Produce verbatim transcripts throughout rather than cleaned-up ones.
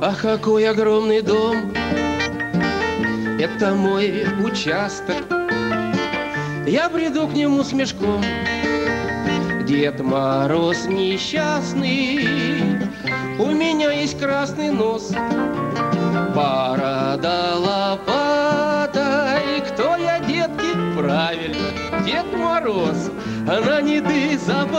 Ах, какой огромный дом! Это мой участок. Я приду к нему с мешком. Дед Мороз несчастный, у меня есть красный нос, борода лопатой. Кто я, детки? Правильно, Дед Мороз. Она не ты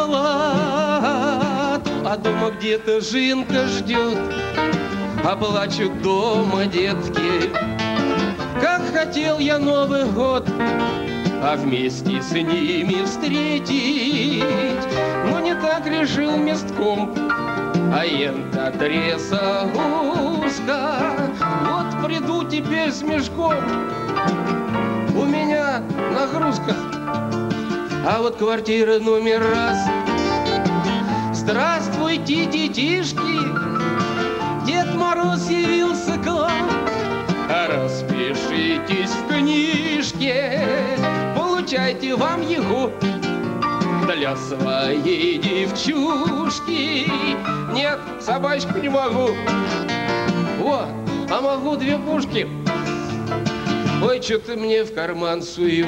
забыла, а дома где-то Жинка ждет, а плачут дома детки. Как хотел я Новый год, а вместе с ними встретить, но не так решил местком, а ента трясогузка. Вот приду теперь с мешком, у меня нагрузка. А вот квартира номер раз. Здравствуйте, детишки, Дед Мороз явился к вам. Распишитесь в книжке, получайте вам его для своей девчушки. Нет, собачку не могу. О, а могу две пушки. Ой, что-то мне в карман сую.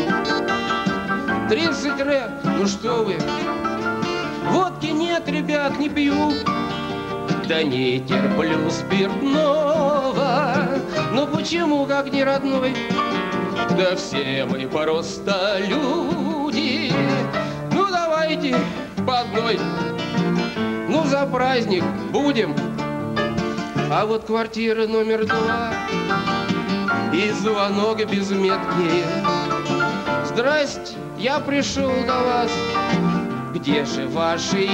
Тридцать ре, ну что вы? Водки нет, ребят, не пью. Да не терплю спиртного. Ну почему, как не родной? Да все мы просто люди. Ну давайте по одной. Ну за праздник будем. А вот квартира номер два. И звонок без метки. Здрасте, я пришел до вас. Где же ваши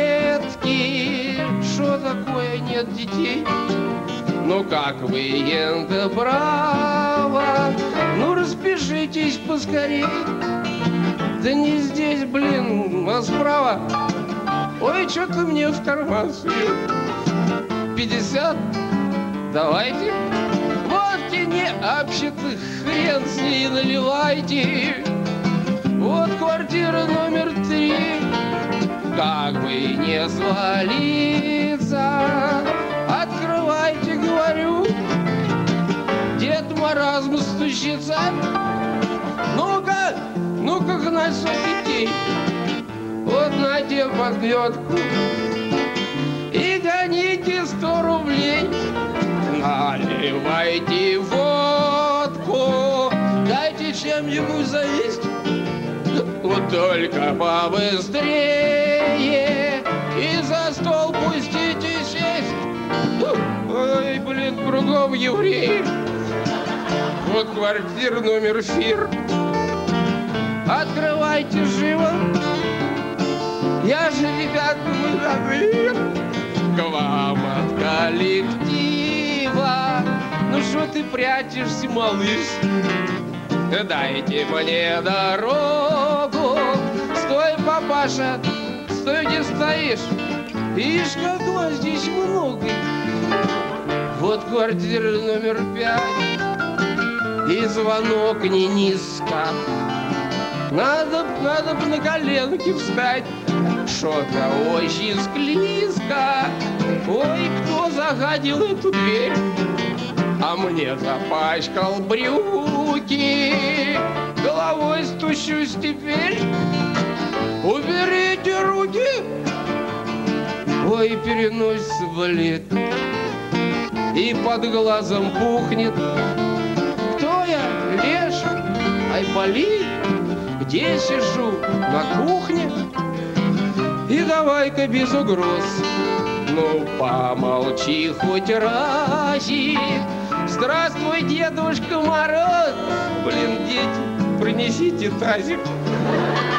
детки? Что такое нет детей? Ну как вы, ента, браво? Ну распишитесь поскорей. Да не здесь, блин, а справа. Ой, что-то мне в карман сует. Пятьдесят? Давайте. Водки не общеты, хрен с ней наливайте. Вот квартира номер три. Как бы не звалиться, открывайте, говорю. Дед Маразм стучится. Ну-ка, ну-ка, гнать детей. Вот нате подметку и гоните сто рублей. Наливайте водку, дайте чем-нибудь завесть. Вот только побыстрее и за стол пустите сесть. Ой, блин, кругом евреи. Вот квартира номер фир. Открывайте живо. Я же, ребята, мы к вам от коллектива. Ну что ты прячешься, малыш? Дайте мне дорогу. Стой, папаша, стой, где стоишь. Ишь, как вас здесь много. Вот квартира номер пять. И звонок не низко. Надо, надо бы на коленки встать. Что-то очень склизко. Ой, кто загадил эту дверь? А мне запачкал брюки. Головой стучусь теперь. Уберите руки. Ой, переносится болит. И под глазом пухнет. Кто я? Леша? Айболит? Где сижу? На кухне? И давай-ка без угроз. Ну, помолчи хоть разик. Здравствуй, Дедушка Мороз. Блин, дети, принесите тазик.